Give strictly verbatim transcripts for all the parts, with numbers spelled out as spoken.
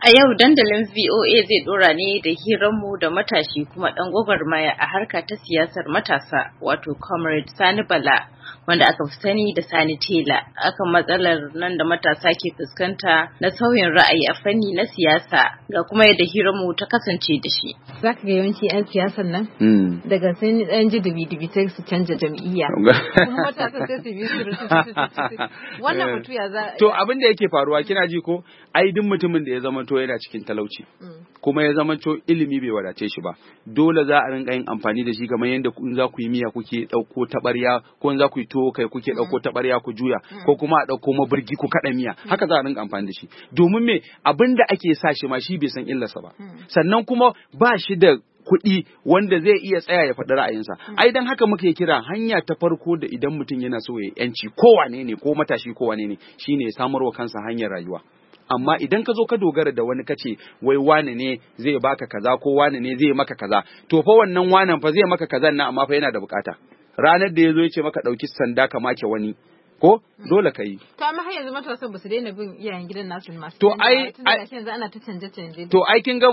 A yau dandalin V O A zai dora ne da hiranmu da matashi kuma ɗan gwagwarmaya a harka ta siyasar matasa wato Comrade Sani Bala wanda aka fi sani da Sani Tela akan matsalar nan da matasa ke fuskanta na sauyin ra'ayi a fanni na siyasa ga kuma yadda hiranmu ta kasance da shi. Za ka ga yawanci 'yan siyasan nan daga sun ɗan ji dubi-dubi sai su canja jam'iyya. Kuma matasa sai su bi su wannan batu ya za. To abin da yake faruwa kina ji ko ai duk mutumin da ya zama to yana cikin talauci kuma ya zama to ilimi bai wadace shi ba dole za a rinka yin amfani da shi kamar yadda in za ku yi miya kuke dauko tabarya ko in za ku yi tuwo kai kuke dauko tabarya ku juya ko kuma a dauko mabirgi ku kada miya haka za a rinka amfani da shi domin me abin da ake sa shi ma shi bai san illarsa ba sannan kuma ba shi da kuɗi wanda zai iya tsaya ya faɗi ra'ayinsa. Ai dan haka muke kira hanya ta farko da idan mutum yana so ya yanci ko wane ne ko matashi ko wane ne shine ya samarwa kansa hanyar rayuwa. Amma idan ka zo ka dogara da wani kace wai wane ne zai baka kaza ko wane ne zai maka kaza to fa wannan wanan fa zai maka kazan nan amma fa yana da bukata ranar da yazo yace maka dauki sanda ka make wani ko dole ka yi. To amma har yanzu matasan ba su daina bin iyayen gidan nasu masu. To ai yanzu ana ta canje canje. To ai kin ga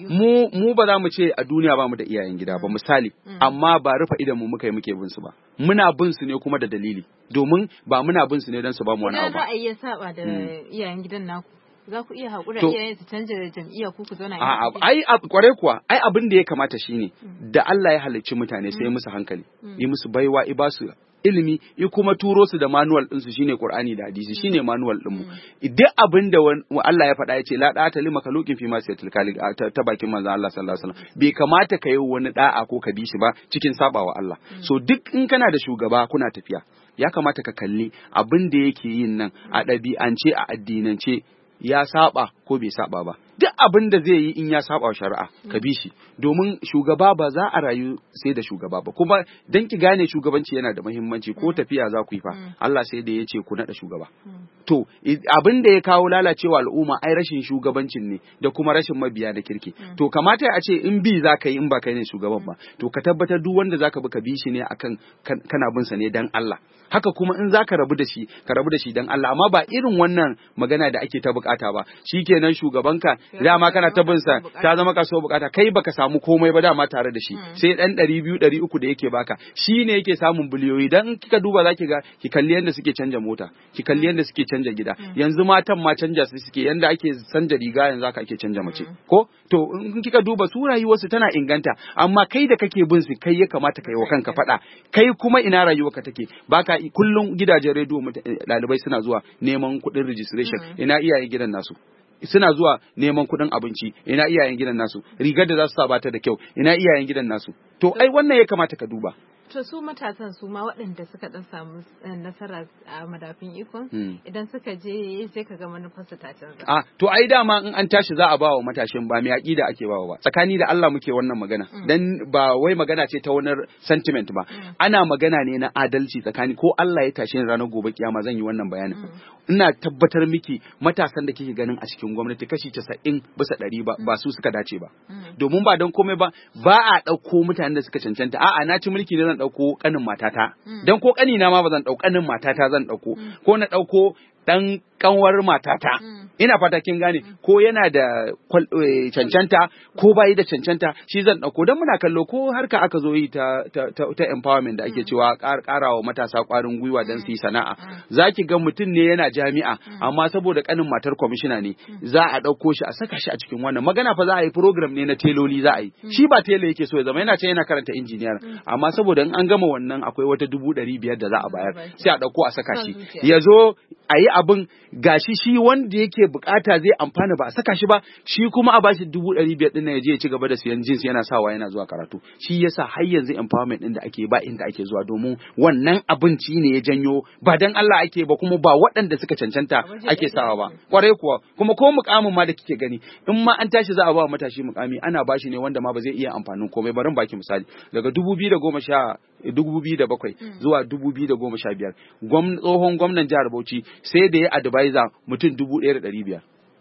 mu mu ba za mu ce a duniya ba mu da iyayen gida ba misali amma ba rufa idan mu muka yi muke bin su ba. Muna bin su ne kuma da dalili domin ba muna bin su ne don su ba mu wani abu ba. Idan ra'ayi ya saba da iyayen gidan naku za ku iya haƙura iyayen su canja jam'iyya ko ku zauna a ai kware kuwa ai abin da ya kamata shine da Allah ya halicci mutane sai musu hankali yi musu baiwa i ba su ilimi i kuma turo su da manual din su shine Qur'ani da hadisi shine manual din mu duk abin da Allah ya faɗa yace la da'ata li makhluqin fi ma sayatil khaliq ta bakin manzon Allah sallallahu alaihi wasallam bai kamata ka yi wani da'a ko ka bi shi ba cikin sabawa Allah so duk in kana da shugaba kuna tafiya ya kamata ka kalli abin da yake yin nan a ɗabi'ance a addinance ya saba ko bai saba ba duk abin da zai yi in ya saba shari'a ka bi shi domin shugaba ba za a rayu sai da shugaba ba kuma dan ki gane shugabanci yana da muhimmanci ko tafiya za ku yi fa Allah sai da ya ce ku nada shugaba to abin da ya kawo lalacewa al'umma ai rashin shugabancin ne da kuma rashin mabiya da kirki to kamata a ce in bi za ka yi in ba kai ne shugaban ba to ka tabbatar duk wanda zaka bi ka bi shi ne akan kana bin sa ne dan Allah haka kuma in zaka rabu da shi ka rabu da shi dan Allah amma ba irin wannan magana da ake ta bukata ba shikenan shugabanka dama kana ta bin sa ta zama kaso bukata kai baka samu komai ba dama tare da shi sai dan ɗari biyu ɗari uku da yake baka shine yake samun biliyoyi dan kika duba zaki ga ki kalli yanda suke canja mota ki kalli yanda suke canja gida yanzu matan ma canja su suke yanda ake canja riga yanzu haka ake canja mace ko to in kika duba su rayuwarsu tana inganta amma kai da kake bin su kai ya kamata kai wa kanka fada kai kuma ina rayuwarka take baka kullum gidajen rediyo ɗalibai suna zuwa neman kuɗin registration ina iyayen gidan nasu suna zuwa neman kuɗin abinci ina iyayen gidan nasu rigar da za su sa bata da kyau ina iyayen gidan nasu to ai wannan ya kamata ka duba to su matasan su ma waɗanda suka dan samu nasara a madafin ikon idan suka je sai ka ga manufarsu ta canza ah to ai dama in an tashi za a ba wa matashin ba mai aqida ake bawa ba tsakani da Allah muke wannan magana dan ba wai magana ce ta wani sentiment ba ana magana ne na adalci tsakani ko Allah ya tashi ranar gobe kiyama zan yi wannan bayanin ina tabbatar miki matasan da kike ganin a cikin gwamnati kashi casa'in bisa ɗari ba ba su suka dace ba domin ba don komai ba ba a ɗauko mutanen da suka cancanta a'a na ci mulki ne zan ɗauko ƙanin matata dan ko ƙani na ma ba zan ɗauko ƙanin matata zan ɗauko ko na ɗauko dan kanwar matata ina fata kin gane ko yana da cancanta ko bai da cancanta shi zan dauko dan muna kallo ko harka aka zo yi ta ta, ta, ta empowerment da ake cewa karawa matasa kwarin gwiwa dan su yi sana'a zaki ga mutum ne yana jami'a amma saboda kanin matar kwamishina ne za a dauko shi a saka shi a cikin wannan magana fa za a yi program ne na teloli za a yi shi ba tele yake so ya zama yana ce yana karanta engineer amma saboda in an gama wannan akwai wata dubu ɗari biyar da za a bayar sai a dauko a saka shi ya zo a yi abin gashi shi wanda yake bukata zai amfana ba a saka shi ba shi kuma a bashi dubu ɗari biyar ɗin ya je ya ci gaba da siyan jins yana sawa yana zuwa karatu shi yasa har yanzu empowerment ɗin da ake ba inda ake zuwa domin wannan abinci ne ya janyo ba dan Allah ake ba kuma ba waɗanda suka cancanta ake sawa ba kwarai kuwa kuma ko mukamin ma da kike gani in ma an tashi za a ba matashi mukami ana bashi ne wanda ma ba zai iya amfanin komai bari baki misali daga dubu biyu da goma sha dubu biyu da bakwai zuwa dubu biyu da goma sha biyar tsohon gwamnan jihar Bauchi sai da ya advisor mutum dubu ɗaya da ɗari biyar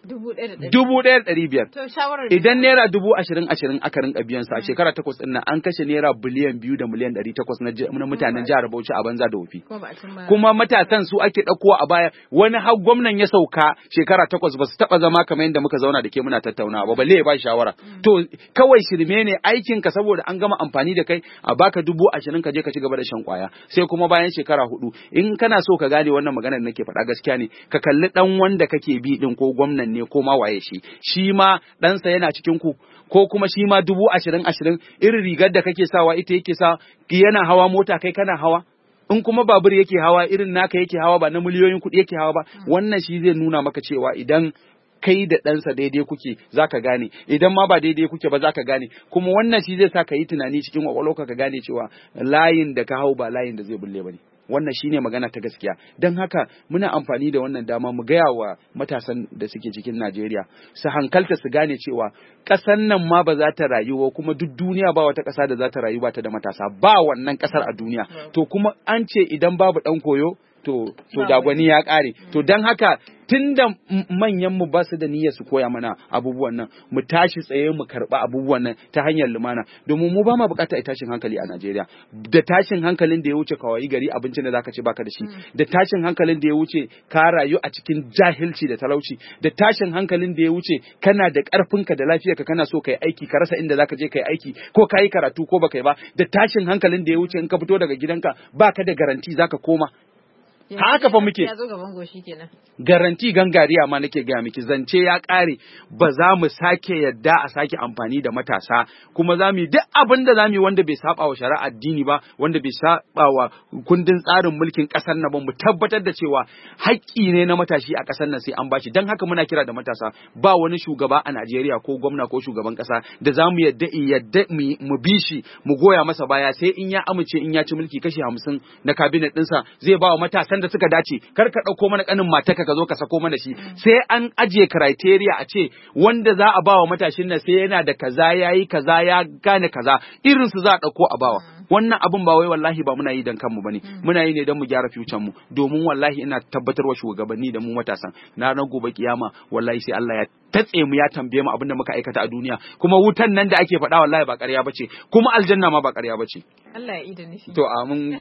dubu ɗaya da ɗari biyar idan naira dubu ashirin ashirin aka rinka biyan sa a shekara takwas ɗin nan an kashe naira biliyan biyu da miliyan ɗari takwas na mutanen jihar Bauchi a banza da wofi kuma matasan su ake ɗauko a baya wani har gwamnan ya sauka shekara takwas ba su taɓa zama kamar yadda muka zauna da ke muna tattaunawa ba balle ya ba shawara to kawai shirme ne aikin ka saboda an gama amfani da kai a baka dubu ashirin ka je ka ci gaba da shan kwaya sai kuma bayan shekara hudu in kana so ka gane wannan maganar da nake faɗa gaskiya ne ka kalli dan wanda kake bi din ko gwamnan ne ko ma waye shi shi ma ɗansa yana cikin ku ko kuma shi ma dubu ashirin ashirin irin rigar da kake sawa ita yake sa yana hawa mota kai kana hawa in kuma babur yake hawa irin naka yake hawa ba na miliyoyin kuɗi yake hawa ba wannan shi zai nuna maka cewa idan kai da ɗansa daidai kuke zaka gane idan ma ba daidai kuke ba zaka gane kuma wannan shi zai sa ka yi tunani cikin kwakwalwarka ka gane cewa layin da ka hau ba layin da zai bulle ba ne wannan shine magana ta gaskiya don haka muna amfani da wannan dama mu gaya wa matasan da suke cikin Najeriya su hankalta su gane cewa ƙasar nan ma ba za ta rayu kuma duk duniya ba wata ƙasa da za ta rayu ba ta da matasa ba wannan ƙasar a duniya to kuma an ce idan babu ɗan koyo to to dagwani ya ƙare to don haka tunda manyan mu ba su da niyyar su koya mana abubuwan nan mu tashi tsaye mu karba abubuwan nan ta hanyar lumana domin mu ba ma bukatar tashin hankali a Najeriya da tashin hankalin da ya wuce kawai gari abincin da zaka ci baka da shi da tashin hankalin da ya wuce ka rayu a cikin jahilci da talauci da tashin hankalin da ya wuce kana da karfinka da lafiyarka kana so kai aiki ka rasa inda zaka je kai aiki ko kai karatu ko baka yi ba da tashin hankalin da ya wuce in ka fito daga gidanka baka da garanti zaka koma haka fa muke garanti gangariya ma nake gaya miki zance ya kare ba za mu sake yadda a sake amfani da matasa kuma za mu yi duk abin da za mu yi wanda bai saba wa shari'ar addini ba wanda bai saba wa kundin tsarin mulkin kasar nan ba mu tabbatar da cewa haƙƙi ne na matashi a kasar nan sai an bashi dan haka muna kira da matasa ba wani shugaba a Najeriya ko gwamna ko shugaban kasa da za mu yadda yadda mu bi shi mu goya masa baya sai in ya amince in ya ci mulki kashi hamsin na cabinet ɗinsa zai ba wa matasa da suka dace kar ka dauko mana kanin mataka ka zo ka sako mana shi sai an ajiye criteria a ce wanda za a bawa matashin nan sai yana da kaza yayi kaza ya gane kaza irin su za a dauko a bawa wannan abun ba wai wallahi ba muna yi dan kanmu bane muna yi ne dan mu gyara future mu domin wallahi ina tabbatarwa shugabanni da mu matasan na ran gobe kiyama wallahi sai Allah ya tatse mu ya tambaye mu abin da muka aikata a duniya kuma wutan nan da ake faɗa wallahi ba ƙarya bace kuma aljanna ma ba ƙarya bace Allah ya ida nishi to amin